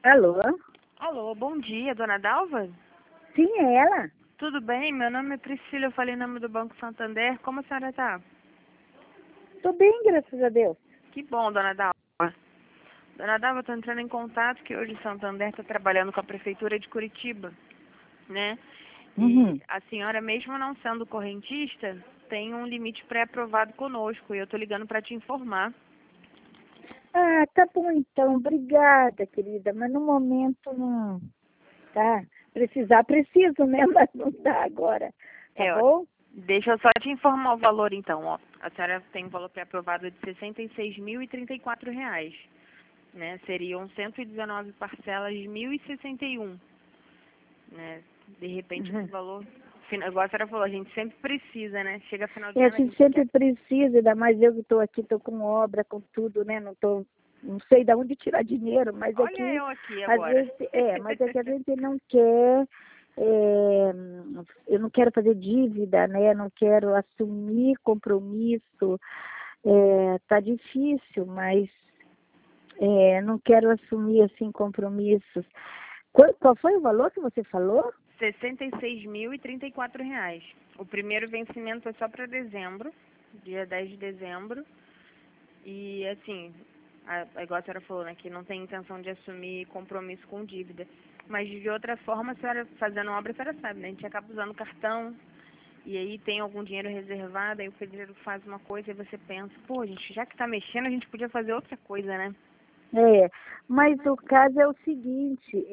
Alô? Alô, bom dia, dona Dalva? Sim, é ela? Tudo bem? Meu nome é Priscila, eu falei em nome do Banco Santander. Como a senhora está? Tô bem, graças a Deus. Que bom, dona Dalva. Dona Dalva, estou entrando em contato que hoje o Santander está trabalhando com a Prefeitura de Curitiba, né? E Uhum. a senhora, mesmo não sendo correntista, tem um limite pré-aprovado conosco e eu estou ligando para te informar. Ah, tá bom então. Obrigada, querida. Mas no momento não. Tá? Precisar, preciso, né? Mas não dá agora. Tá Ó, bom? deixa eu só te informar o valor então, ó. A senhora tem um valor pré-aprovado de R$ 66.034, né? Seriam 119 parcelas de 1.061, né? De repente esse Uhum. valor, igual a senhora falou, a gente sempre precisa, né? Chega final de É, a ano, a gente gente sempre quer. precisa, ainda mais eu que estou aqui, estou com obra, com tudo, né? Não sei de onde tirar dinheiro, mas é Olha que eu aqui a agora. gente, mas é que a gente não quer, é, eu não quero fazer dívida, né? Não quero assumir compromisso. Tá difícil, mas não quero assumir assim compromissos. Qual foi o valor que você falou? R$ 66.034. O primeiro vencimento é só para dezembro, dia 10 de dezembro. E assim, igual a senhora falou, né, que não tem intenção de assumir compromisso com dívida. Mas de outra forma, a senhora fazendo obra, a senhora sabe, né? A gente acaba usando cartão, e aí tem algum dinheiro reservado, aí o pedreiro faz uma coisa e você pensa, pô, gente, já que tá mexendo, a gente podia fazer outra coisa, né? Mas o caso é o seguinte,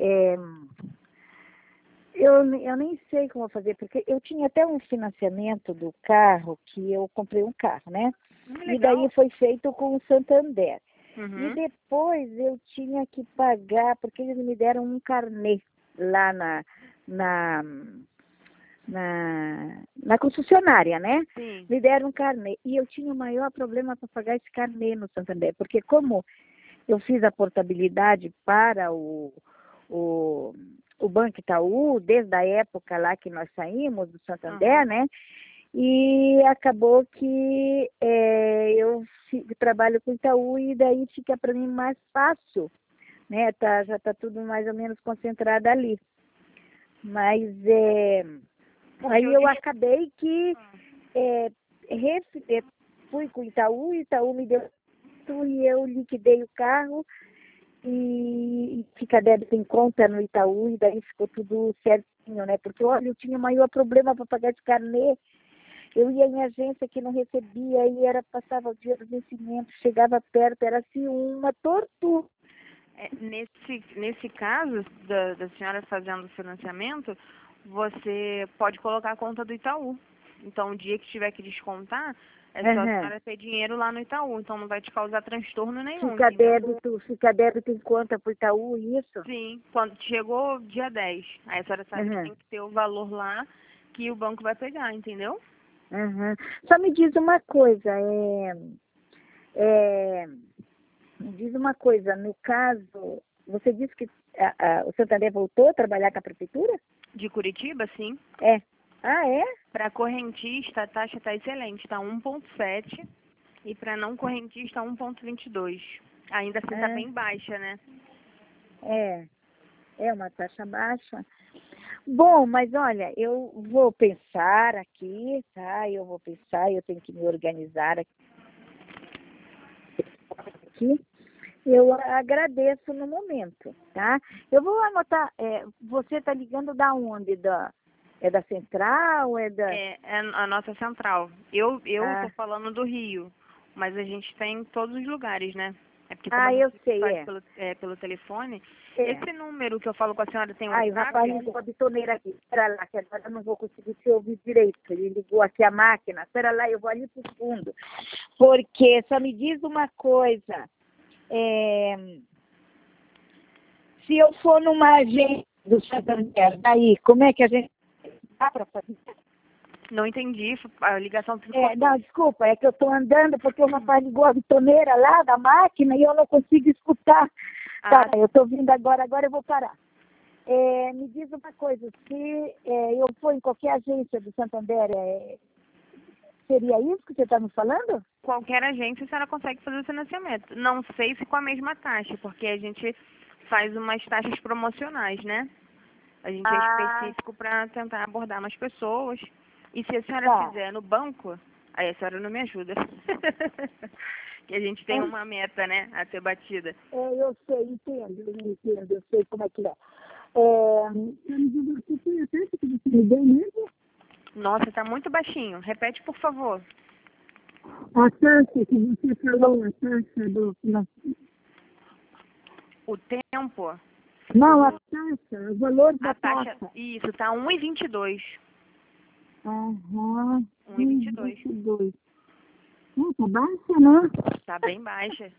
eu nem sei como fazer, porque eu tinha até um financiamento do carro, que eu comprei um carro, né? E daí Legal. foi feito com o Santander. E Uhum. depois eu tinha que pagar, porque eles me deram um carnê lá na, na concessionária, né? Sim. Me deram um carnê. E eu tinha o maior problema para pagar esse carnê no Santander, porque como eu fiz a portabilidade para o Banco Itaú, desde a época lá que nós saímos do Santander, Uhum. né? E acabou que eu trabalho com Itaú e daí fica para mim mais fácil, né? Já está tudo mais ou menos concentrado ali. Mas Porque aí eu eu disse. acabei que é, fui com o Itaú me deu e eu liquidei o carro e fica débito em conta no Itaú e daí ficou tudo certinho, né? Porque, olha, eu tinha o maior problema para pagar esse carnê. Eu ia em agência que não recebia, aí passava o dia do vencimento, chegava perto, era assim uma tortura. Nesse caso da senhora fazendo o financiamento, você pode colocar a conta do Itaú. Então, o dia que tiver que descontar, é só a Uhum. senhora ter dinheiro lá no Itaú. Então, não vai te causar transtorno nenhum, entendeu? Fica débito em conta para o Itaú, isso? Sim, quando chegou dia 10, aí a senhora sabe que Uhum. tem que ter o valor lá que o banco vai pegar, entendeu? Uhum. Só me diz uma coisa, é, me diz uma coisa, no caso, você disse que o Santander voltou a trabalhar com a prefeitura? De Curitiba, sim. É. Ah, é? Para correntista, a taxa está excelente, está 1,7. E para não correntista, 1,22. Ainda assim está Ah, bem baixa, né? é. É uma taxa baixa. Bom, mas olha, eu vou pensar aqui, tá? Eu vou pensar, eu tenho que me organizar aqui. Eu agradeço no momento, tá? Eu vou anotar, você está ligando da onde? É da central? É a nossa central. Eu tô Ah, falando do Rio, mas a gente tem em todos os lugares, né? É porque como a eu gente sei, faz pelo telefone, é. esse número que eu falo com a senhora tem Ai, o rapaz WhatsApp? ligou a bitoneira aqui. Espera lá, que agora eu não vou conseguir te ouvir direito. Ele ligou aqui a máquina. Espera lá, eu vou ali pro fundo. Porque só me diz uma coisa. é, Se eu for numa agência do Santander, daí, como é que a gente dá para fazer? Não entendi, a ligação se cortou. Não, desculpa, é que eu estou andando porque o rapaz ligou a bitoneira lá da máquina e eu não consigo escutar. Tá, Ah, eu estou vindo agora eu vou parar. Me diz uma coisa, se eu for em qualquer agência do Santander, seria isso que você está me falando? qualquer agência a senhora consegue fazer o financiamento. Não sei se com a mesma taxa, porque a gente faz umas taxas promocionais, né? A gente é específico para tentar abordar mais pessoas. E se a senhora fizer no banco, aí a senhora não me ajuda. Que a gente tem uma meta, né, a ser batida. Eu sei, entendo, eu sei como é que é. Nossa, tá muito baixinho. Repete, por favor. A taxa que você falou, a taxa do... O tempo. Não, a taxa, o valor da A taxa. taxa. Isso, tá 1,22. Aham. 1,22. Tá baixa, né? Tá bem baixa.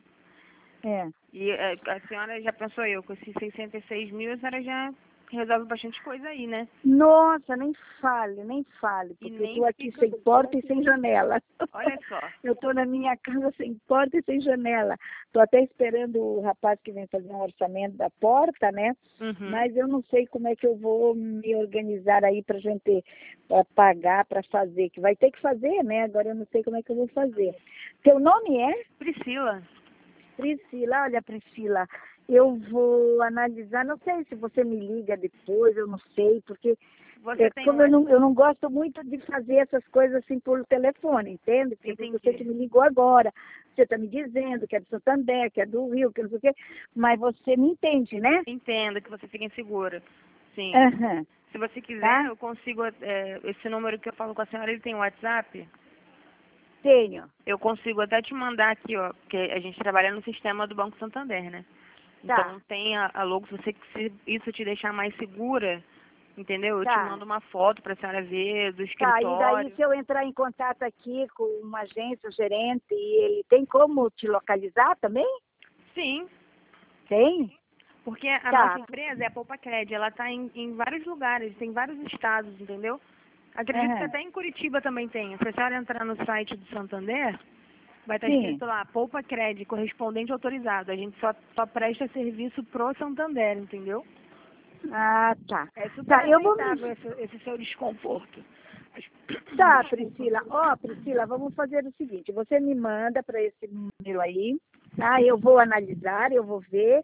E a senhora já pensou com esses 66 mil, a senhora já resolve bastante coisa aí, né? Nossa, nem fale, porque eu estou aqui sem porta e sem janela. Olha só. Eu estou na minha casa sem porta e sem janela. Estou até esperando o rapaz que vem fazer um orçamento da porta, né? Uhum. Mas eu não sei como é que eu vou me organizar aí para a gente pagar, para fazer, que vai ter que fazer, né? Agora eu não sei como é que eu vou fazer. Teu nome é? Priscila. Priscila, olha, Priscila, eu vou analisar, não sei se você me liga depois, eu não sei, porque como eu não gosto muito de fazer essas coisas assim por telefone, entende? Porque você que me ligou agora, você está me dizendo que é do Santander, que é do Rio, que não sei o quê, mas você me entende, né? Entendo que você fique insegura, sim. Uhum. Se você quiser, eu consigo, esse número que eu falo com a senhora, ele tem WhatsApp? Tenho. Eu consigo até te mandar aqui, ó, porque a gente trabalha no sistema do Banco Santander, né? Então tem a logo, se isso te deixar mais segura, entendeu? Eu te mando uma foto pra senhora ver do escritório. E daí se eu entrar em contato aqui com uma agência, o gerente, ele tem como te localizar também? Sim. Tem? Porque a nossa empresa é a Poupa Cred, ela tá em vários lugares, tem vários estados, entendeu? Acredito que até em Curitiba também tem. Se a senhora entrar no site do Santander, vai estar escrito lá, Poupa Cred, correspondente autorizado. A gente só presta serviço pro Santander, entendeu? Ah, tá. É super aceitável esse seu desconforto. Tá, Priscila. Priscila, vamos fazer o seguinte. Você me manda para esse número aí, tá? Eu vou analisar, eu vou ver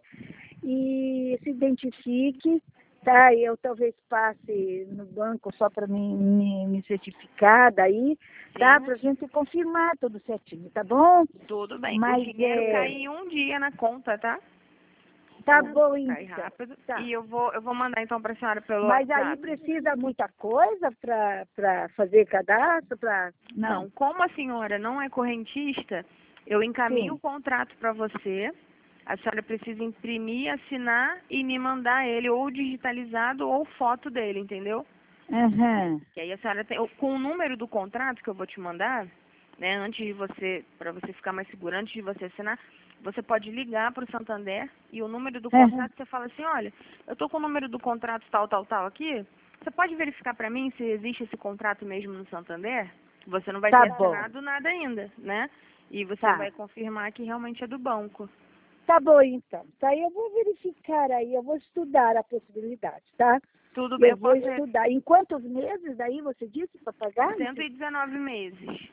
e se identifique, tá? Eu talvez passe no banco só para me certificar daí, tá? Para a gente confirmar tudo certinho, tá bom? Tudo bem. Mas o dinheiro cai em um dia na conta, tá? Tá bom, então. Cai rápido. Tá. E eu vou mandar então para a senhora pelo Mas WhatsApp. aí precisa muita coisa para fazer cadastro? Não, como a senhora não é correntista, eu encaminho o contrato para você. A senhora precisa imprimir, assinar e me mandar ele ou digitalizado ou foto dele, entendeu? Uhum. E aí a senhora tem, com o número do contrato que eu vou te mandar, né, antes de você, para você ficar mais segura, antes de você assinar, você pode ligar para o Santander e o número do contrato, você fala assim, olha, eu tô com o número do contrato tal aqui, você pode verificar para mim se existe esse contrato mesmo no Santander? Você não vai ter assinado nada ainda, né? E você vai confirmar que realmente é do banco. Tá bom, então. Tá, eu vou verificar aí, eu vou estudar a possibilidade, tá? Tudo bem, eu vou estudar. Em quantos meses daí você disse para pagar? 119 meses.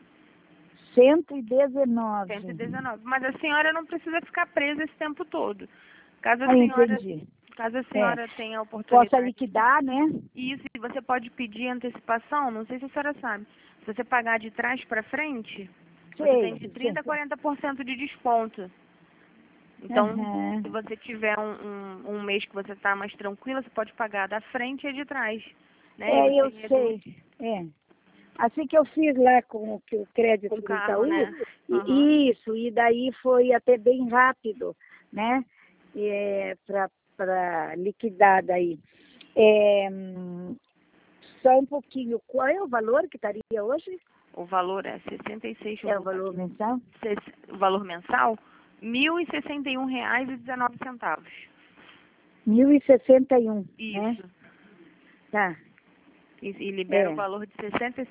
119. 119. Mas a senhora não precisa ficar presa esse tempo todo. Caso a senhora tenha a oportunidade. Possa liquidar, né? Isso, e você pode pedir antecipação, não sei se a senhora sabe. Se você pagar de trás para frente, você tem de 30% a 40% de desconto. Então, se você tiver um mês que você está mais tranquila, você pode pagar da frente e de trás. Né? Eu sei. Assim que eu fiz lá com o crédito do Itaú, né? Isso, e daí foi até bem rápido, né? Para liquidar daí. Só um pouquinho, qual é o valor que estaria hoje? O valor é 66. É o valor mensal? O valor mensal? R$ 1.061,19. 1.061. Isso. Né? Tá. E libera o valor de R$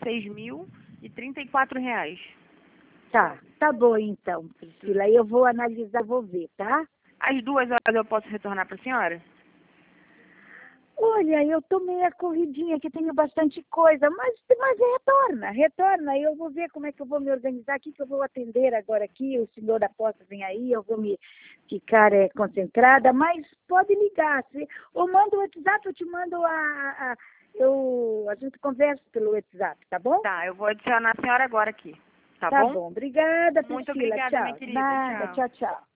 66.034. Tá bom então, Priscila. Eu vou analisar, vou ver, tá? Às 2 horas eu posso retornar para a senhora? Olha, eu tô meio corridinha, que tenho bastante coisa, mas retorna. Eu vou ver como é que eu vou me organizar aqui, que eu vou atender agora aqui, o senhor da porta vem aí, eu vou me ficar concentrada, mas pode ligar. Ou manda o WhatsApp, eu te mando a gente conversa pelo WhatsApp, tá bom? Tá, eu vou adicionar a senhora agora aqui, tá Tá bom? bom, obrigada, Muito Priscila, obrigada, tchau. minha querida, Nada, tchau. tchau.